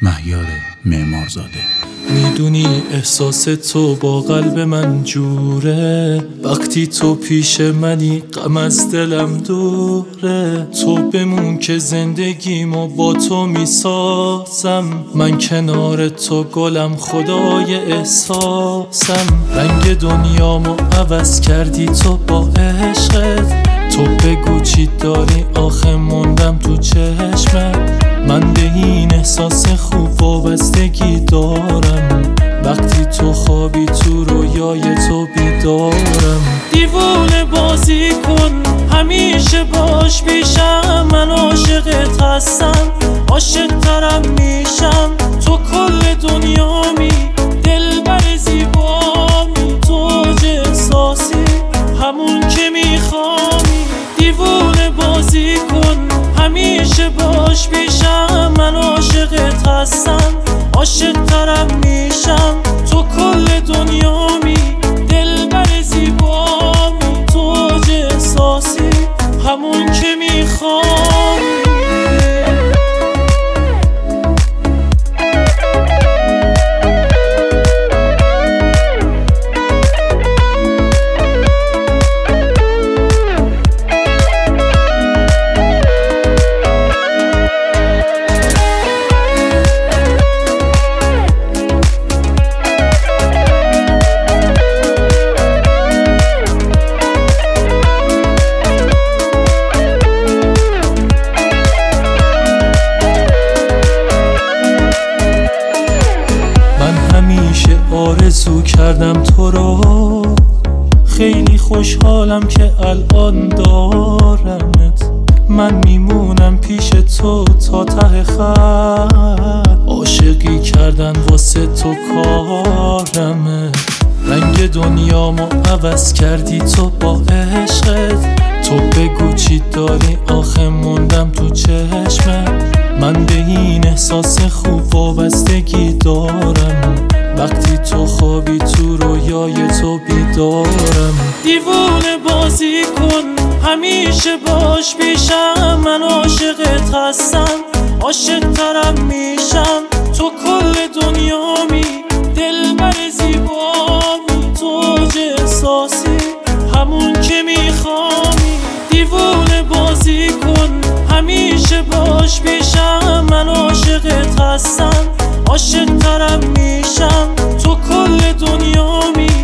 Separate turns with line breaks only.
مهیار معمارزاده.
میدونی احساس تو با قلب من جوره، وقتی تو پیش منی غم از دلم دوره. تو بمون که زندگیمو با تو میسازم، من کنار تو گلم خدای احساسم. رنگ دنیامو عوض کردی تو با عشقت، تو بگو چی داری آخه موندم تو چشمت. من به این احساس خوب وابستگی دارم، وقتی تو خوابی تو رویای تو بیدارم. دیوونه بازی کن همیشه باش پیشم، من عاشقت هستم عاشق ترم میشم. تو کل دنیامی دلبر زیبامی، تو اوج احساسی همون که میخوامی. دیوونه بازی کن همیشه باش پیشم، من عاشقت هستم عاشق ترم میشم. تو کل دنیامی دلبر زیبامی، تو اوج احساسی همون که میخوامی. آرزو کردم تو رو، خیلی خوشحالم که الان دارمت. من میمونم پیش تو تا ته خط، عاشقی کردن واسه تو کارمه. رنگ دنیامو عوض کردی تو با عشقت، تو بگو چی داری آخه موندم تو چشمت. من به این احساس خوب وابستگی دارم، وقتی تو خوابی تو رویای تو بیدارم. دیوونه بازی کن همیشه باش پیشم، من عاشقت هستم عاشق ترم میشم. تو کل دنیامی دلبر زیبامی، تو اوج احساسی همون که میخوامی. دیوونه بازی کن همیشه باش پیشم، من عاشقت هستم عاشق ترم میشم. تو کل دنیامی